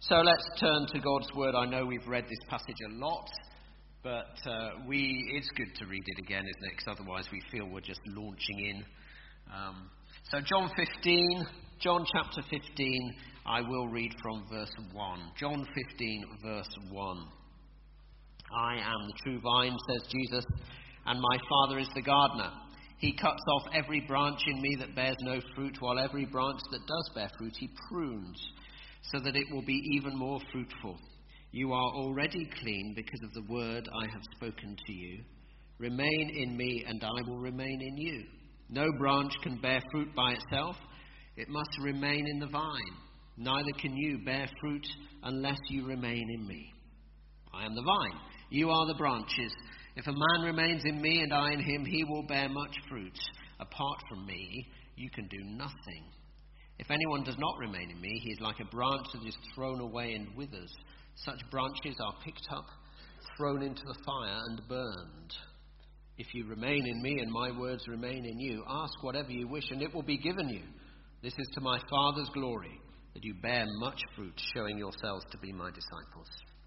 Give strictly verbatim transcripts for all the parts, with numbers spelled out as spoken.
So let's turn to God's Word. I know we've read this passage a lot, but uh, we it's good to read it again, isn't it? Because otherwise we feel we're just launching in. Um, so John fifteen, John chapter fifteen, I will read from verse one. John fifteen, verse one. I am the true vine, says Jesus, and my Father is the gardener. He cuts off every branch in me that bears no fruit, while every branch that does bear fruit he prunes, so that it will be even more fruitful. You are already clean because of the word I have spoken to you. Remain in me, and I will remain in you. No branch can bear fruit by itself. It must remain in the vine. Neither can you bear fruit unless you remain in me. I am the vine. You are the branches. If a man remains in me and I in him, he will bear much fruit. Apart from me, you can do nothing. If anyone does not remain in me, he is like a branch that is thrown away and withers. Such branches are picked up, thrown into the fire, and burned. If you remain in me and my words remain in you, ask whatever you wish, and it will be given you. This is to my Father's glory, that you bear much fruit, showing yourselves to be my disciples.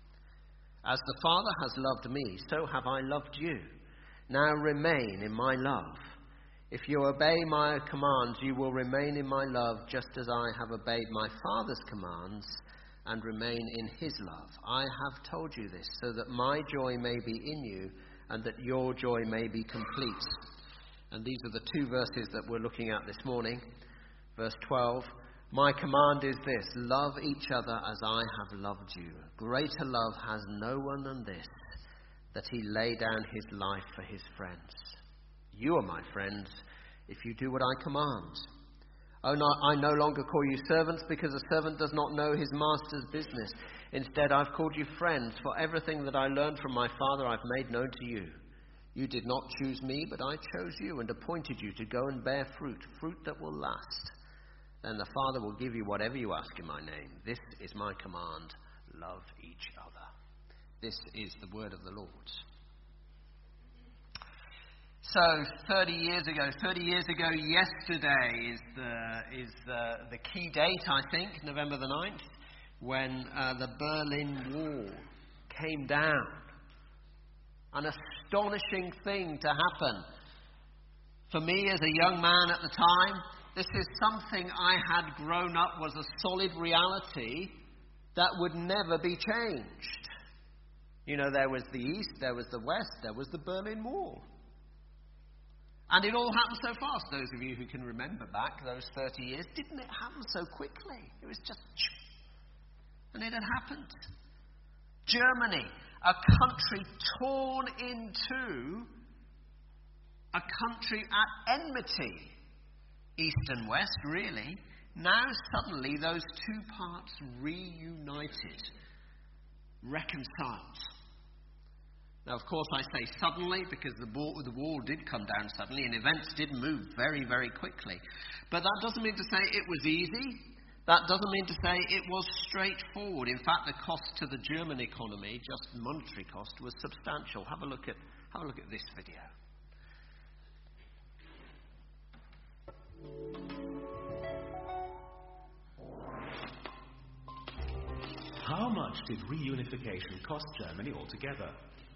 As the Father has loved me, so have I loved you. Now remain in my love. If you obey my commands, you will remain in my love, just as I have obeyed my Father's commands and remain in his love. I have told you this, so that my joy may be in you, and that your joy may be complete. And these are the two verses that we're looking at this morning. Verse twelve. My command is this: love each other as I have loved you. Greater love has no one than this, that he lay down his life for his friends. You are my friends if you do what I command. Oh, no, I no longer call you servants, because a servant does not know his master's business. Instead, I've called you friends, for everything that I learned from my Father I've made known to you. You did not choose me, but I chose you and appointed you to go and bear fruit, fruit that will last. Then the Father will give you whatever you ask in my name. This is my command: love each other. This is the word of the Lord. So, thirty years ago, thirty years ago yesterday is the is the, the key date, I think, November the ninth, when uh, the Berlin Wall came down. An astonishing thing to happen. For me, as a young man at the time, this is something I had grown up was a solid reality that would never be changed. You know, there was the East, there was the West, there was the Berlin Wall. And it all happened so fast. Those of you who can remember back those thirty years, didn't it happen so quickly? It was just... And it had happened. Germany, a country torn in two, a country at enmity, East and West, really. Now suddenly those two parts reunited, reconciled. Now, of course, I say suddenly because the wall, the wall did come down suddenly and events did move very, very quickly. But that doesn't mean to say it was easy. That doesn't mean to say it was straightforward. In fact, the cost to the German economy, just monetary cost, was substantial. Have a look at, have a look at this video. How much did reunification cost Germany altogether?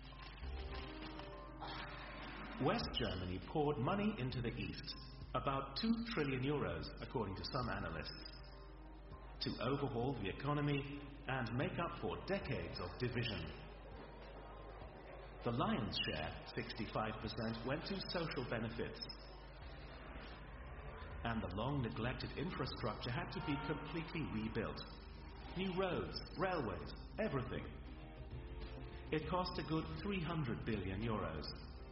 West Germany poured money into the East, about two trillion euros, according to some analysts, to overhaul the economy and make up for decades of division. The lion's share, sixty-five percent, went to social benefits, and the long-neglected infrastructure had to be completely rebuilt. New roads, railways, everything. It cost a good three hundred billion euros.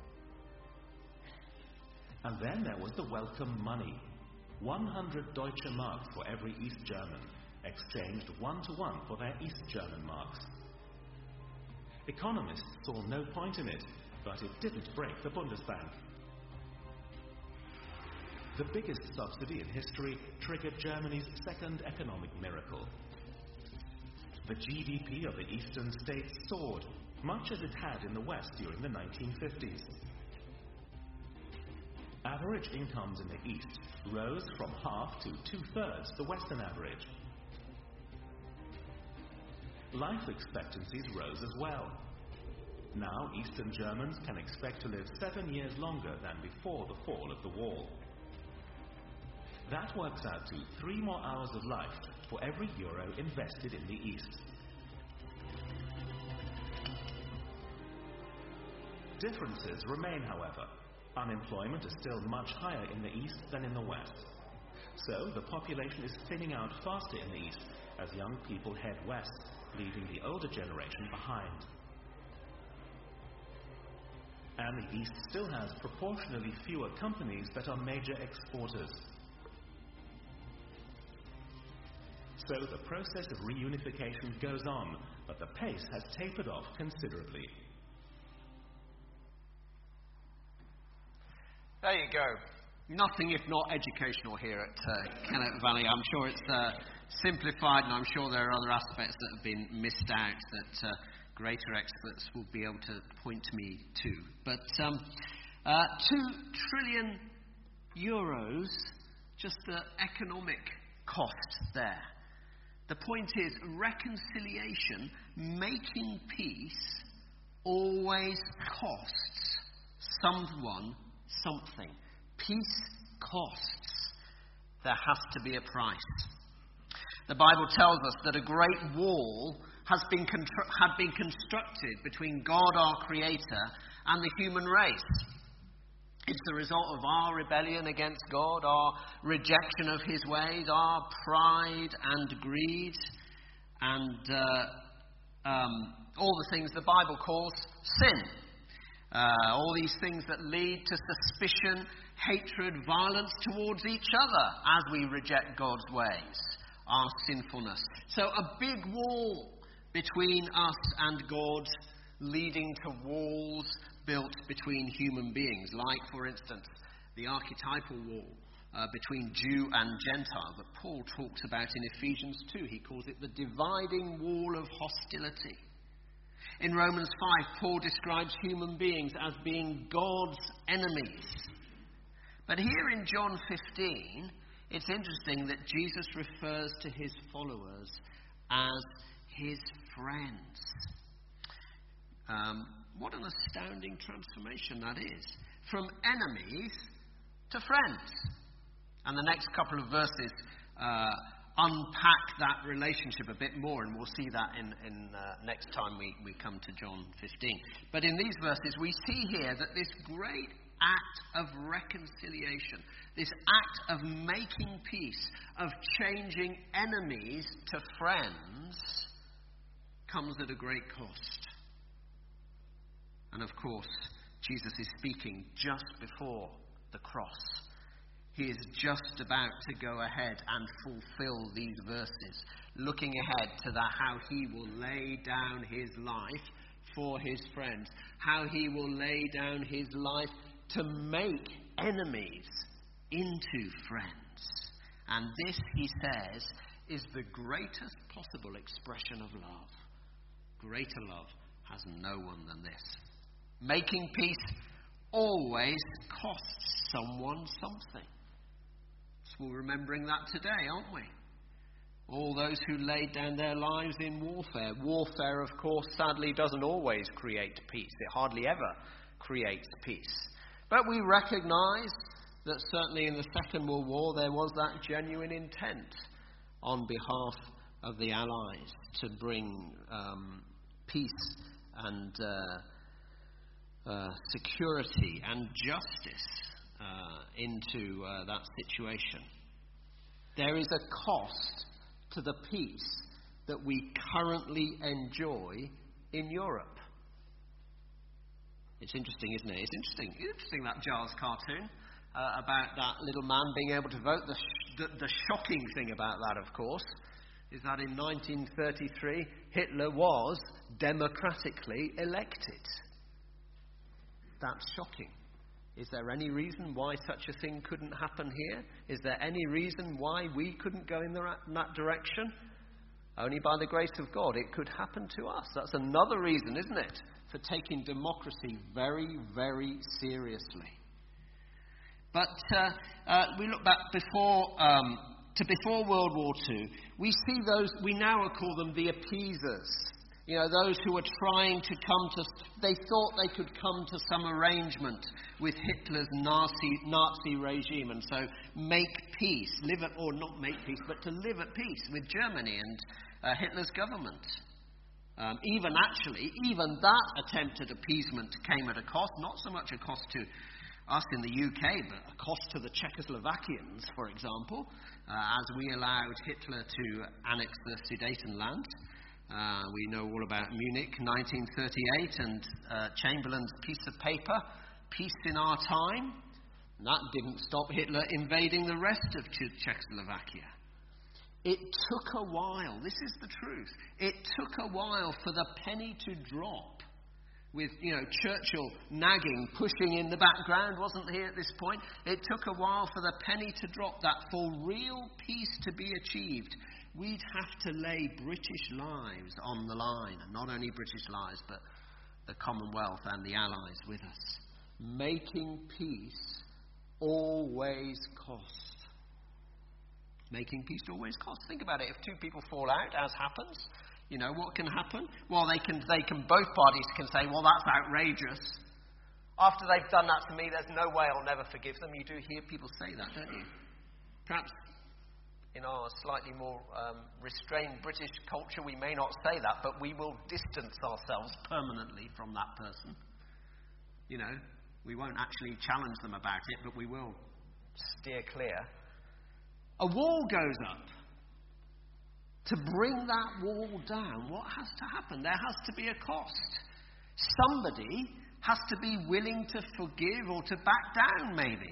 And then there was the welcome money. one hundred Deutsche Marks for every East German, exchanged one-to-one for their East German marks. Economists saw no point in it, but it didn't break the Bundesbank. The biggest subsidy in history triggered Germany's second economic miracle. The G D P of the eastern states soared, much as it had in the West during the nineteen fifties. Average incomes in the East rose from half to two-thirds the Western average. life expectancies rose as well. Now, Eastern Germans can expect to live seven years longer than before the fall of the wall. That works out to three more hours of life for every euro invested in the East. Differences remain, however. Unemployment is still much higher in the East than in the West. So, the population is thinning out faster in the East as young people head west, leaving the older generation behind. And the East still has proportionally fewer companies that are major exporters. So the process of reunification goes on, but the pace has tapered off considerably. There you go. Nothing if not educational here at uh, Kennet Valley. I'm sure it's uh, simplified, and I'm sure there are other aspects that have been missed out that uh, greater experts will be able to point me to. But um, uh, two trillion euros, just the economic cost there. The point is, reconciliation, making peace, always costs someone something. Peace costs. There has to be a price. The Bible tells us that a great wall has been contr- had been constructed between God, our Creator, and the human race. It's the result of our rebellion against God, our rejection of His ways, our pride and greed, and uh, um, all the things the Bible calls sin. Uh, all these things that lead to suspicion, hatred, violence towards each other as we reject God's ways, our sinfulness. So a big wall between us and God, leading to walls built between human beings, like, for instance, the archetypal wall uh, between Jew and Gentile that Paul talks about in Ephesians two. He calls it the dividing wall of hostility. In Romans five, Paul describes human beings as being God's enemies. But here in John fifteen, it's interesting that Jesus refers to his followers as his friends. Um, what an astounding transformation that is. From enemies to friends. And the next couple of verses uh, unpack that relationship a bit more, and we'll see that in, in uh, next time we, we come to John fifteen. But in these verses, we see here that this great act of reconciliation, this act of making peace, of changing enemies to friends, comes at a great cost. And of course, Jesus is speaking just before the cross. He is just about to go ahead and fulfill these verses, looking ahead to the how he will lay down his life for his friends, how he will lay down his life to make enemies into friends. And this, he says, is the greatest possible expression of love. Greater love has no one than this. Making peace always costs someone something. So we're remembering that today, aren't we? All those who laid down their lives in warfare. Warfare, of course, sadly doesn't always create peace. It hardly ever creates peace. But we recognise that certainly in the Second World War there was that genuine intent on behalf of the Allies to bring um, peace and uh, uh, security and justice uh, into uh, that situation. There is a cost to the peace that we currently enjoy in Europe. It's interesting, isn't it? It's interesting. It's interesting, that Giles cartoon uh, about that little man being able to vote. The, sh- the, the shocking thing about that, of course, is that in nineteen thirty-three, Hitler was democratically elected. That's shocking. Is there any reason why such a thing couldn't happen here? Is there any reason why we couldn't go in, the, in that direction? Only by the grace of God it could happen to us. That's another reason, isn't it, for taking democracy very, very seriously. But uh, uh, we look back before um, to before World War Two, we see those, we now call them the appeasers. You know, those who were trying to come to, they thought they could come to some arrangement with Hitler's Nazi, Nazi regime and so make peace, live at, or not make peace, but to live at peace with Germany and uh, Hitler's government. Um, even actually, even that attempt at appeasement came at a cost, not so much a cost to us in the U K, but a cost to the Czechoslovakians, for example, uh, as we allowed Hitler to annex the Sudetenland. Uh, we know all about Munich, nineteen thirty-eight, and uh, Chamberlain's piece of paper, Peace in Our Time. And that didn't stop Hitler invading the rest of Ch- Czechoslovakia. It took a while, this is the truth, it took a while for the penny to drop, with, you know, Churchill nagging, pushing in the background, wasn't he at this point? It took a while for the penny to drop, that for real peace to be achieved, we'd have to lay British lives on the line. And not only British lives, but the Commonwealth and the Allies with us. Making peace always costs. Making peace always costs. Think about it. If two people fall out, as happens, you know, what can happen? Well, they can, they can, both parties can say, well, that's outrageous. After they've done that to me, there's no way I'll never forgive them. You do hear people say that, don't you? Perhaps in our slightly more um, restrained British culture, we may not say that, but we will distance ourselves permanently from that person. You know, we won't actually challenge them about it, but we will steer clear. A wall goes up. To bring that wall down, what has to happen? There has to be a cost. Somebody has to be willing to forgive or to back down, maybe.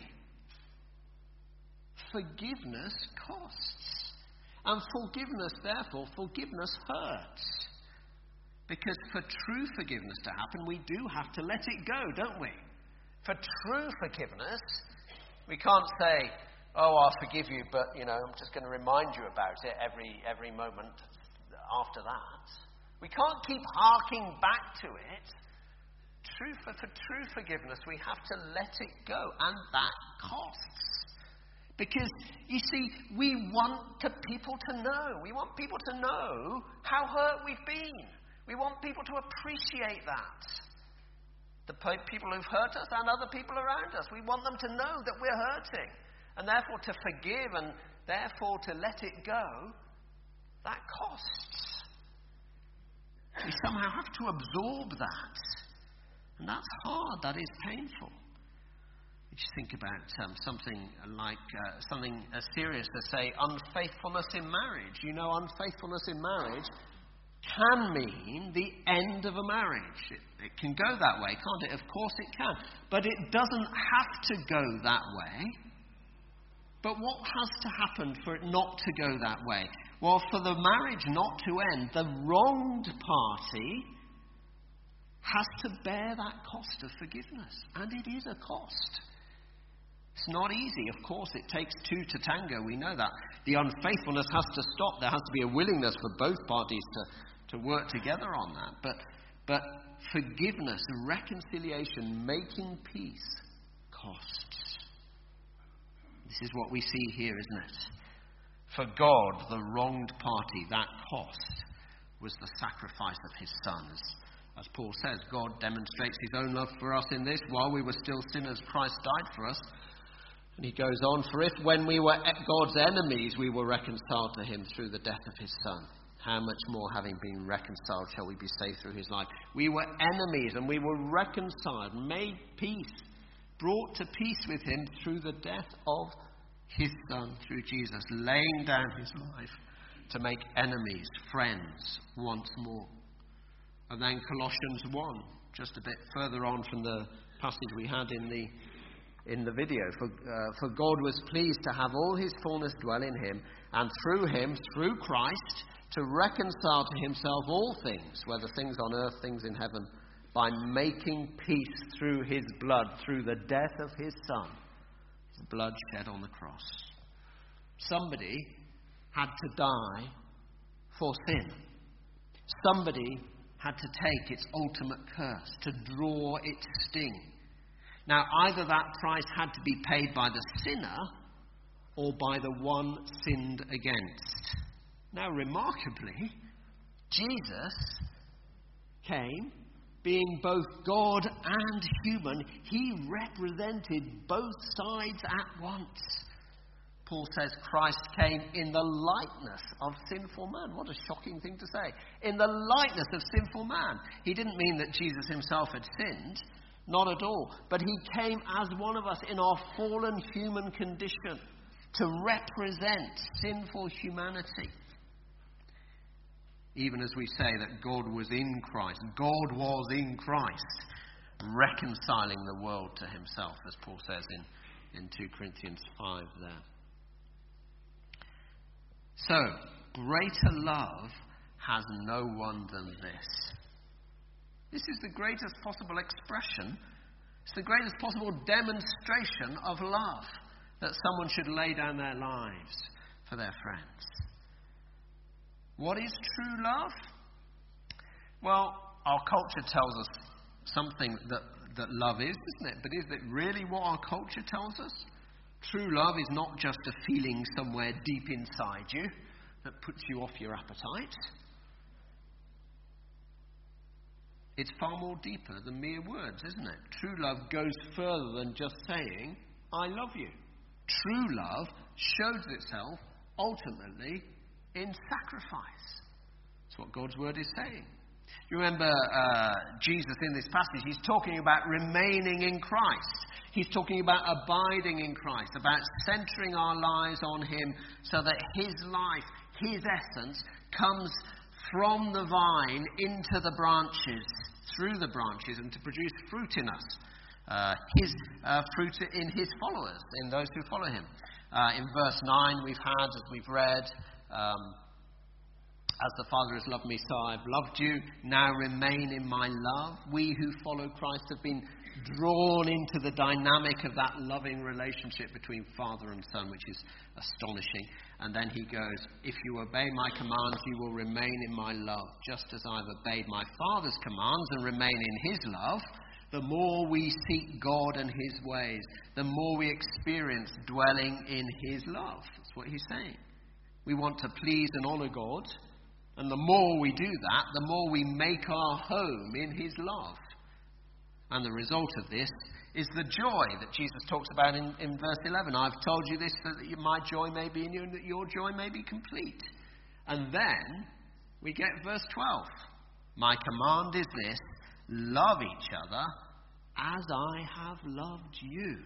Forgiveness costs. And forgiveness, therefore, forgiveness hurts. Because for true forgiveness to happen, we do have to let it go, don't we? For true forgiveness, we can't say, oh, I'll forgive you, but, you know, I'm just going to remind you about it every every moment after that. We can't keep harking back to it. True for, for true forgiveness, we have to let it go, and that costs. Because, you see, we want to people to know. We want people to know how hurt we've been. We want people to appreciate that. The people who've hurt us and other people around us. We want them to know that we're hurting. And therefore to forgive and therefore to let it go, that costs. We somehow have to absorb that. And that's hard, that is painful. You just think about um, something like, uh, something as serious as, say, unfaithfulness in marriage. You know, unfaithfulness in marriage can mean the end of a marriage. It, it can go that way, can't it? Of course it can. But it doesn't have to go that way. But what has to happen for it not to go that way? Well, for the marriage not to end, the wronged party has to bear that cost of forgiveness. And it is a cost. It's not easy. Of course, it takes two to tango. We know that. The unfaithfulness has to stop. There has to be a willingness for both parties to, to work together on that. But, but forgiveness, reconciliation, making peace costs. This is what we see here, isn't it? For God, the wronged party, that cost was the sacrifice of his Son. As, as Paul says, God demonstrates his own love for us in this. While we were still sinners, Christ died for us. And he goes on, for if when we were God's enemies, we were reconciled to him through the death of his Son, how much more, having been reconciled, shall we be saved through his life? We were enemies, and we were reconciled, made peace, brought to peace with him through the death of his Son, through Jesus, laying down his life to make enemies friends once more. And then Colossians one, just a bit further on from the passage we had in the in the video. For, uh, for God was pleased to have all his fullness dwell in him, and through him, through Christ, to reconcile to himself all things, whether things on earth, things in heaven, by making peace through his blood, through the death of his Son, his blood shed on the cross. Somebody had to die for sin. Somebody had to take its ultimate curse, to draw its sting. Now, either that price had to be paid by the sinner, or by the one sinned against. Now, remarkably, Jesus came, being both God and human. He represented both sides at once. Paul says Christ came in the likeness of sinful man. What a shocking thing to say. In the likeness of sinful man. He didn't mean that Jesus himself had sinned. Not at all. But he came as one of us in our fallen human condition to represent sinful humanity. Even as we say that God was in Christ. God was in Christ, reconciling the world to himself, as Paul says in, in two Corinthians five there. So, greater love has no one than this. This is the greatest possible expression. It's the greatest possible demonstration of love, that someone should lay down their lives for their friends. What is true love? Well, our culture tells us something that, that love is, isn't it? But is it really what our culture tells us? True love is not just a feeling somewhere deep inside you that puts you off your appetite. It's far more deeper than mere words, isn't it? True love goes further than just saying, I love you. True love shows itself ultimately in sacrifice. That's what God's word is saying. You remember uh, Jesus in this passage, he's talking about remaining in Christ. He's talking about abiding in Christ, about centering our lives on him so that his life, his essence, comes from the vine into the branches, through the branches, and to produce fruit in us. Uh, his uh, fruit in his followers, in those who follow him. Uh, in verse nine we've had, as we've read, um, as the Father has loved me, so I've loved you. Now remain in my love. We who follow Christ have been drawn into the dynamic of that loving relationship between Father and Son, which is astonishing. And then he goes, if you obey my commands, you will remain in my love, just as I've obeyed my Father's commands and remain in his love. The more we seek God and his ways, the more we experience dwelling in his love. That's what he's saying. We want to please and honour God. And the more we do that, the more we make our home in his love. And the result of this is the joy that Jesus talks about in, in verse eleven. I've told you this so that my joy may be in you and that your joy may be complete. And then we get verse twelve. My command is this, love each other as I have loved you.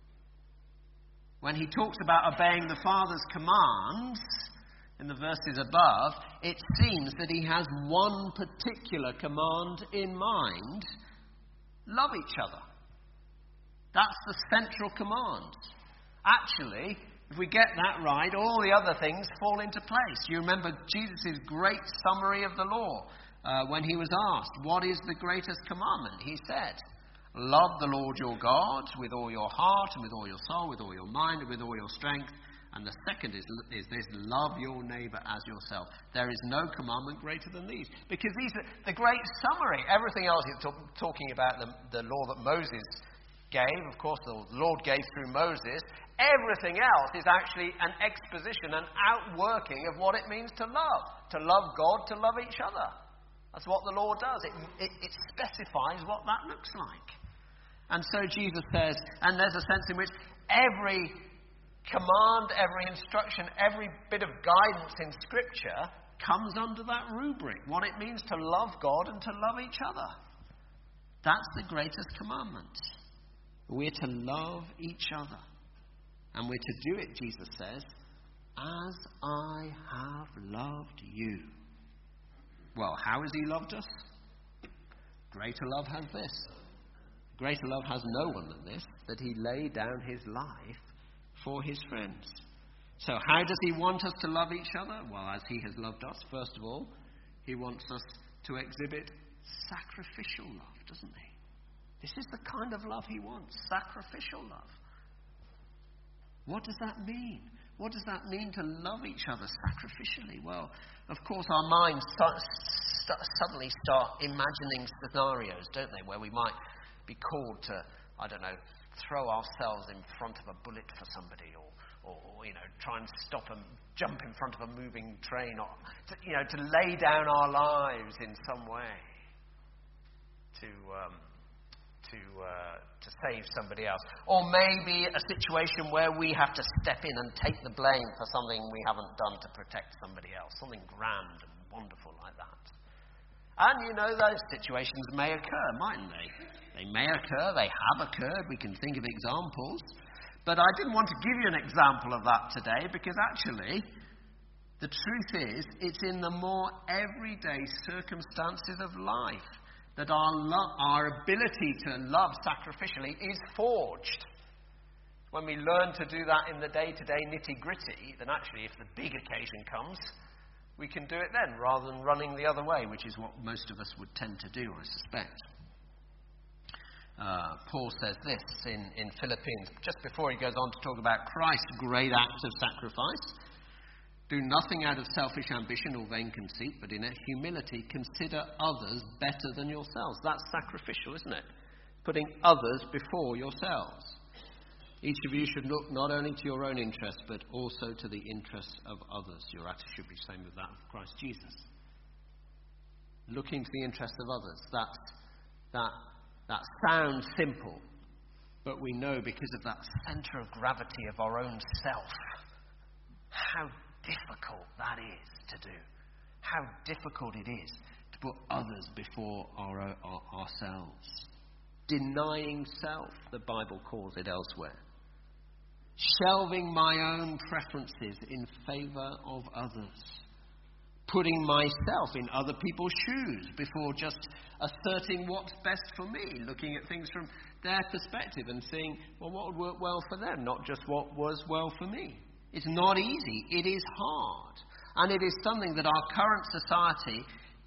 When he talks about obeying the Father's commands, in the verses above, it seems that he has one particular command in mind. Love each other. That's the central command. Actually, if we get that right, all the other things fall into place. You remember Jesus' great summary of the law uh, when he was asked, what is the greatest commandment? He said, love the Lord your God with all your heart and with all your soul, with all your mind and with all your strength. And the second is, is this, love your neighbour as yourself. There is no commandment greater than these. Because these are the great summary. Everything else is talk, talking about the, the law that Moses gave. Of course, the Lord gave through Moses. Everything else is actually an exposition, an outworking of what it means to love. To love God, to love each other. That's what the law does. It, it, it specifies what that looks like. And so Jesus says, and there's a sense in which every command, every instruction, every bit of guidance in Scripture comes under that rubric. What it means to love God and to love each other. That's the greatest commandment. We're to love each other. And we're to do it, Jesus says, as I have loved you. Well, how has he loved us? Greater love has this. Greater love has no one than this, that he laid down his life for his friends. So how does he want us to love each other? Well, as he has loved us, first of all, he wants us to exhibit sacrificial love, doesn't he? This is the kind of love he wants, sacrificial love. What does that mean? What does that mean to love each other sacrificially? Well, of course, our minds start, start, suddenly start imagining scenarios, don't they, where we might be called to, I don't know, throw ourselves in front of a bullet for somebody, or, or, you know, try and stop and jump in front of a moving train, or, to, you know, to lay down our lives in some way to um, to uh, to save somebody else. Or maybe a situation where we have to step in and take the blame for something we haven't done to protect somebody else, something grand and wonderful like that. And, you know, those situations may occur, mightn't they? They may occur, they have occurred, we can think of examples. But I didn't want to give you an example of that today, because actually, the truth is, it's in the more everyday circumstances of life that our, lo- our ability to love sacrificially is forged. When we learn to do that in the day-to-day nitty-gritty, then actually, if the big occasion comes, we can do it then, rather than running the other way, which is what most of us would tend to do, I suspect. Uh, Paul says this in, in Philippians, just before he goes on to talk about Christ's great act of sacrifice. Do nothing out of selfish ambition or vain conceit, but in humility consider others better than yourselves. That's sacrificial, isn't it? Putting others before yourselves. Each of you should look not only to your own interests, but also to the interests of others. Your attitude should be the same with that of Christ Jesus. Looking to the interests of others. That, that, that sounds simple, but we know because of that centre of gravity of our own self, how difficult that is to do. How difficult it is to put others before our, our, ourselves. Denying self, the Bible calls it elsewhere. Shelving my own preferences in favour of others. Putting myself in other people's shoes before just asserting what's best for me. Looking at things from their perspective and seeing, well, what would work well for them, not just what was well for me. It's not easy. It is hard. And it is something that our current society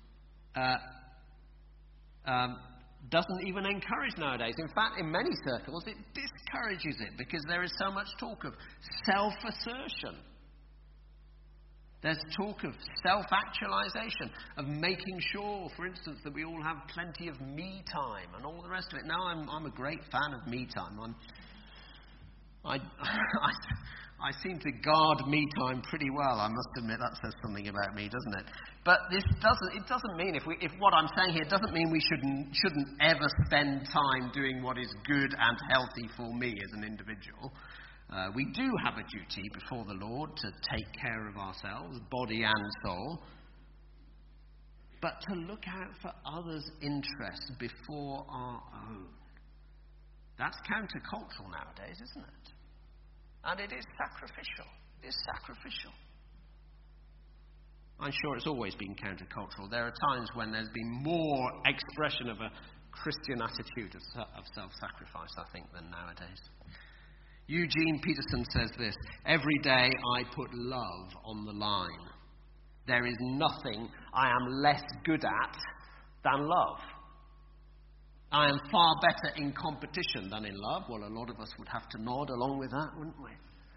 uh, um, doesn't even encourage nowadays. In fact, in many circles, it discourages it because there is so much talk of self-assertion. There's talk of self-actualization, of making sure, for instance, that we all have plenty of me time and all the rest of it. Now, I'm, I'm a great fan of me time. I'm, I, I, I seem to guard me time pretty well. I must admit that says something about me, doesn't it? But this doesn't. It doesn't mean if we, if what I'm saying here doesn't mean we shouldn't shouldn't ever spend time doing what is good and healthy for me as an individual. Uh, we do have a duty before the Lord to take care of ourselves, body and soul, but to look out for others' interests before our own. That's countercultural nowadays, isn't it? And it is sacrificial. It is sacrificial. I'm sure it's always been countercultural. There are times when there's been more expression of a Christian attitude of, of self-sacrifice, I think, than nowadays. Eugene Peterson says this: every day I put love on the line. There is nothing I am less good at than love. I am far better in competition than in love. Well, a lot of us would have to nod along with that, wouldn't we?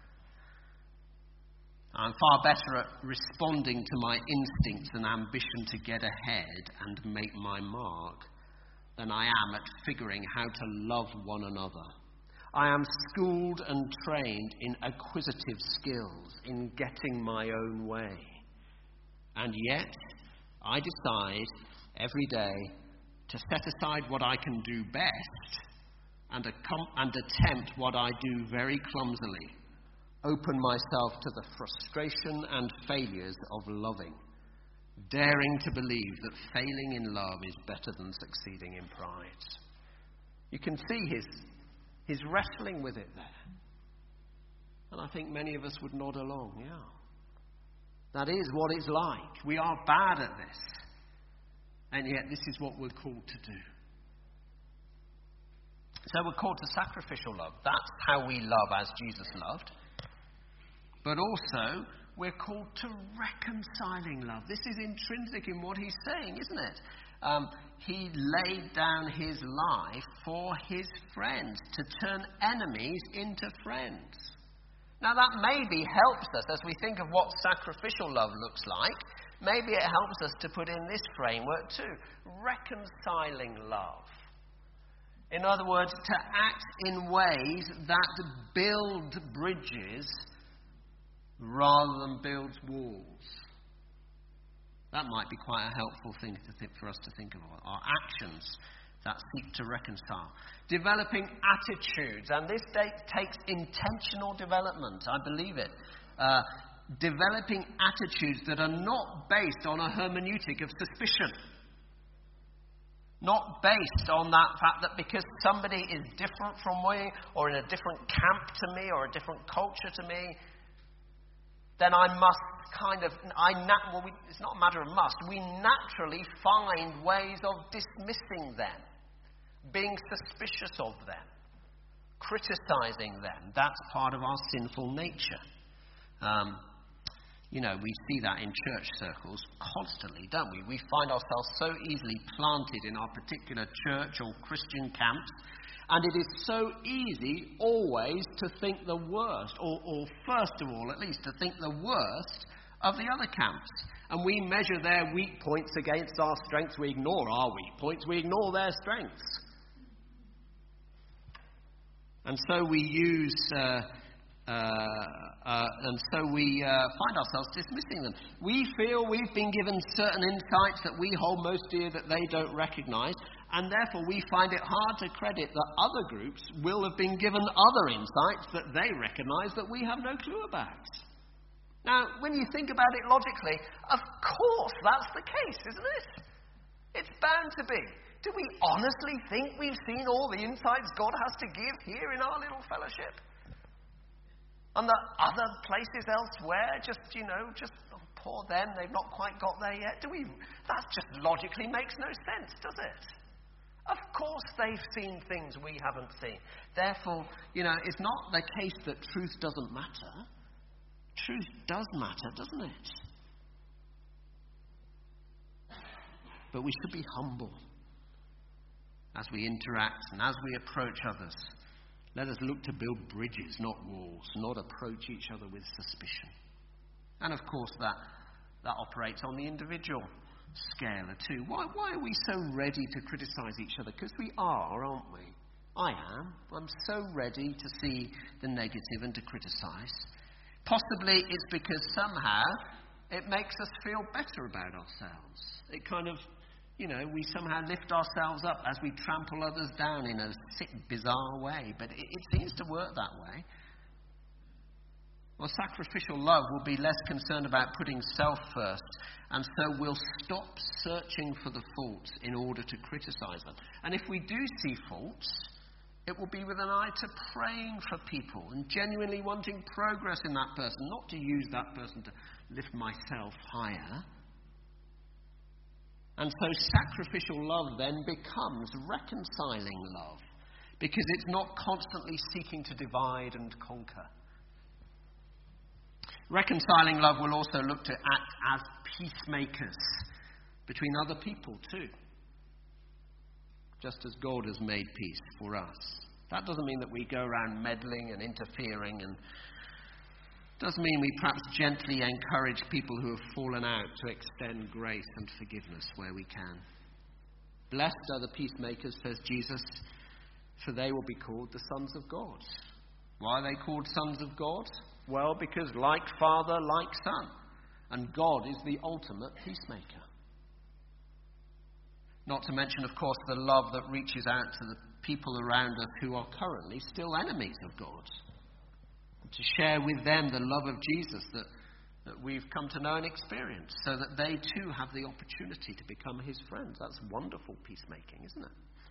I'm far better at responding to my instincts and ambition to get ahead and make my mark than I am at figuring how to love one another. I am schooled and trained in acquisitive skills, in getting my own way. And yet, I decide every day to set aside what I can do best and, accom- and attempt what I do very clumsily. Open myself to the frustration and failures of loving, daring to believe that failing in love is better than succeeding in pride. You can see his, his wrestling with it there. And I think many of us would nod along, yeah. That is what it's like. We are bad at this. And yet this is what we're called to do. So we're called to sacrificial love. That's how we love as Jesus loved. But also, we're called to reconciling love. This is intrinsic in what he's saying, isn't it? Um, he laid down his life for his friends, to turn enemies into friends. Now that maybe helps us as we think of what sacrificial love looks like. Maybe it helps us to put in this framework too. Reconciling love. In other words, to act in ways that build bridges rather than builds walls. That might be quite a helpful thing to think, for us to think of. Our actions that seek to reconcile. Developing attitudes, and this takes intentional development, I believe it. Uh, developing attitudes that are not based on a hermeneutic of suspicion. Not based on that fact that because somebody is different from me, or in a different camp to me, or a different culture to me, then I must kind of, I nat- well, we, it's not a matter of must, we naturally find ways of dismissing them, being suspicious of them, criticizing them. That's part of our sinful nature. Um, you know, we see that in church circles constantly, don't we? We find ourselves so easily planted in our particular church or Christian camps, and it is so easy always to think the worst, or, or first of all, at least, to think the worst of the other camps. And we measure their weak points against our strengths. We ignore our weak points. We ignore their strengths. And so we use, uh, uh, uh, and so we uh, find ourselves dismissing them. We feel we've been given certain insights that we hold most dear that they don't recognize, and therefore we find it hard to credit that other groups will have been given other insights that they recognize that we have no clue about. Now, when you think about it logically, of course that's the case, isn't it? It's bound to be. Do we honestly think we've seen all the insights God has to give here in our little fellowship? And that other places elsewhere, just, you know, just oh, poor them, they've not quite got there yet. Do we? That just logically makes no sense, does it? Of course they've seen things we haven't seen. Therefore, you know, it's not the case that truth doesn't matter. Truth does matter, doesn't it? But we should be humble as we interact and as we approach others. Let us look to build bridges, not walls, not approach each other with suspicion. And of course that, that operates on the individual scale too. Why, why are we so ready to criticize each other? Because we are, aren't we? I am. I'm so ready to see the negative and to criticize. Possibly it's because somehow it makes us feel better about ourselves. It kind of, you know, we somehow lift ourselves up as we trample others down in a sick, bizarre way. But it, it seems to work that way. Well, sacrificial love will be less concerned about putting self first, and so we'll stop searching for the faults in order to criticize them. And if we do see faults, it will be with an eye to praying for people and genuinely wanting progress in that person, not to use that person to lift myself higher. And so sacrificial love then becomes reconciling love, because it's not constantly seeking to divide and conquer. Reconciling love will also look to act as peacemakers between other people too, just as God has made peace for us. That doesn't mean that we go around meddling and interfering, and doesn't mean we perhaps gently encourage people who have fallen out to extend grace and forgiveness where we can. Blessed are the peacemakers, says Jesus, for they will be called the sons of God. Why are they called sons of God? Well, because like Father, like Son. And God is the ultimate peacemaker. Not to mention, of course, the love that reaches out to the people around us who are currently still enemies of God. And to share with them the love of Jesus that, that we've come to know and experience, so that they too have the opportunity to become his friends. That's wonderful peacemaking, isn't it?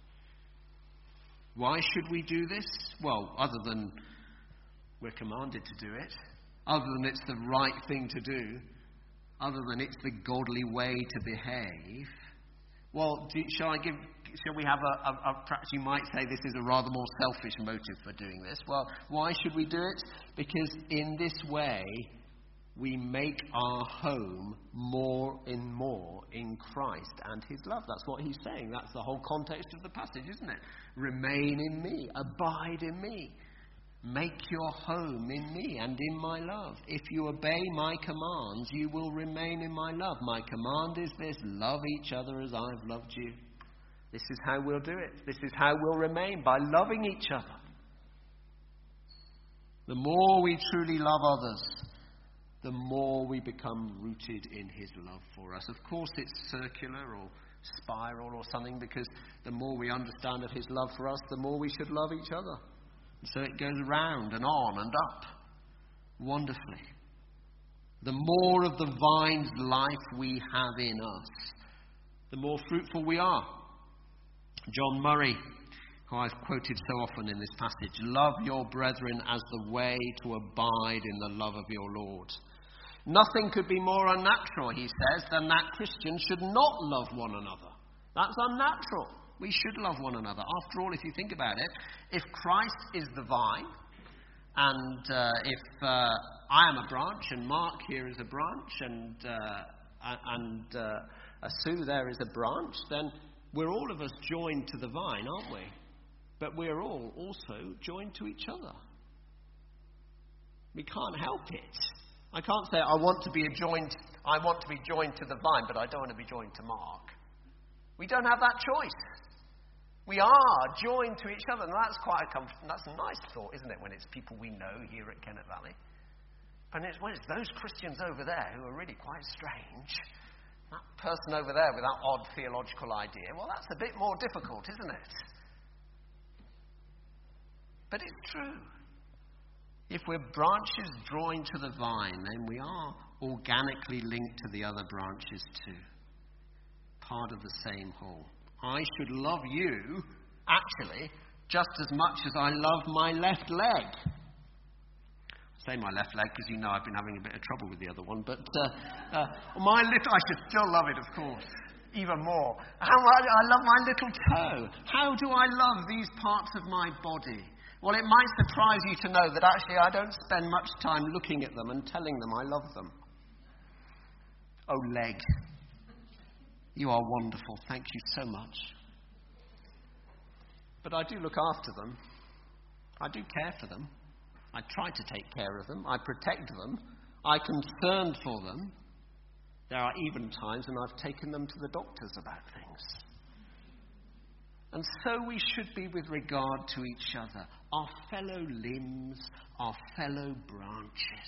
Why should we do this? Well, other than we're commanded to do it, other than it's the right thing to do, other than it's the godly way to behave. Well, do, shall I give? Shall we have a, a, a? Perhaps you might say this is a rather more selfish motive for doing this. Well, why should we do it? Because in this way, we make our home more and more in Christ and his love. That's what he's saying. That's the whole context of the passage, isn't it? Remain in me, abide in me. Make your home in me and in my love. If you obey my commands, you will remain in my love. My command is this: love each other as I've loved you. This is how we'll do it. This is how we'll remain, by loving each other. The more we truly love others, the more we become rooted in his love for us. Of course, it's circular or spiral or something, because the more we understand of his love for us, the more we should love each other. And so it goes round and on and up wonderfully. The more of the vine's life we have in us, the more fruitful we are. John Murray, who I've quoted so often in this passage, love your brethren as the way to abide in the love of your Lord. Nothing could be more unnatural, he says, than that Christians should not love one another. That's unnatural. We should love one another. After all, if you think about it, if Christ is the vine, and uh, if uh, I am a branch, and Mark here is a branch, and uh, and uh, Sue there is a branch, then we're all of us joined to the vine, aren't we? But we're all also joined to each other. We can't help it. I can't say I want to be joined. I want to be joined to the vine, but I don't want to be joined to Mark. We don't have that choice. We are joined to each other, and that's quite a comfort, that's a nice thought, isn't it? When it's people we know here at Kennet Valley, and it's when it's those Christians over there who are really quite strange. That person over there with that odd theological idea. Well, that's a bit more difficult, isn't it? But it's true. If we're branches joined to the vine, then we are organically linked to the other branches too. Part of the same whole. I should love you, actually, just as much as I love my left leg. I say my left leg because you know I've been having a bit of trouble with the other one, but uh, uh, my little, I should still love it, of course, even more. How I, I love my little toe. How do I love these parts of my body? Well, it might surprise you to know that actually I don't spend much time looking at them and telling them I love them. Oh, leg. You are wonderful. Thank you so much. But I do look after them. I do care for them. I try to take care of them. I protect them. I'm concerned for them. There are even times when I've taken them to the doctors about things. And so we should be with regard to each other, our fellow limbs, our fellow branches.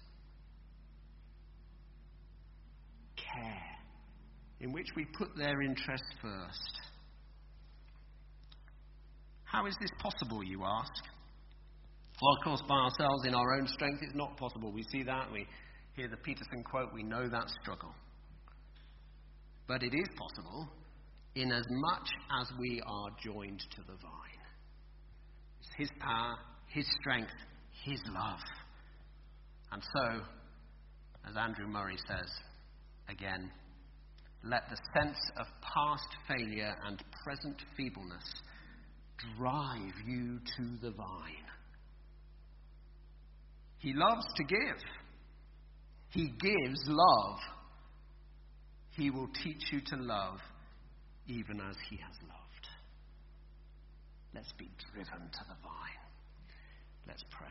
Care, in which we put their interests first. How is this possible, you ask? Well, of course, by ourselves, in our own strength, it's not possible. We see that, we hear the Peterson quote, we know that struggle. But it is possible in as much as we are joined to the vine. It's his power, his strength, his love. And so, as Andrew Murray says, again, let the sense of past failure and present feebleness drive you to the vine. He loves to give. He gives love. He will teach you to love even as he has loved. Let's be driven to the vine. Let's pray.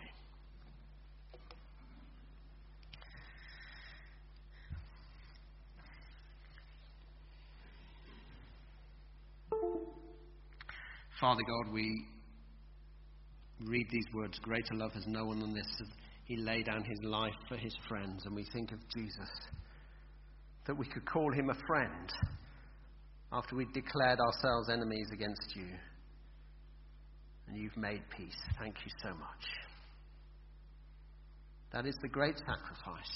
Father God, we read these words, greater love has no one than this. He laid down his life for his friends, and we think of Jesus, that we could call him a friend after we'd declared ourselves enemies against you. And you've made peace. Thank you so much. That is the great sacrifice.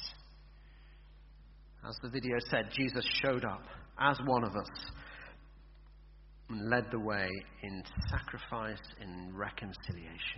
As the video said, Jesus showed up as one of us and led the way in sacrifice, in reconciliation.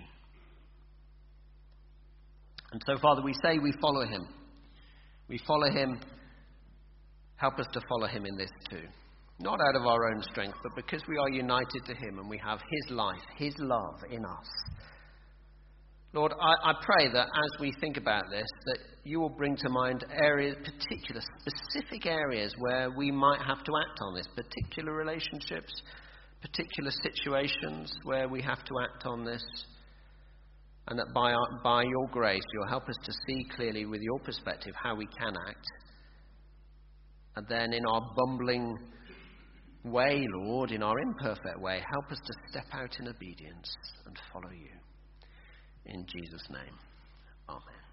And so, Father, we say we follow him. We follow him. Help us to follow him in this too. Not out of our own strength, but because we are united to him and we have his life, his love in us. Lord, I, I pray that as we think about this, that you will bring to mind areas, particular, specific areas where we might have to act on this, particular relationships, particular situations where we have to act on this, and that by, our, by your grace, you'll help us to see clearly with your perspective how we can act. And then in our bumbling way, Lord, in our imperfect way, help us to step out in obedience and follow you. In Jesus' name, amen.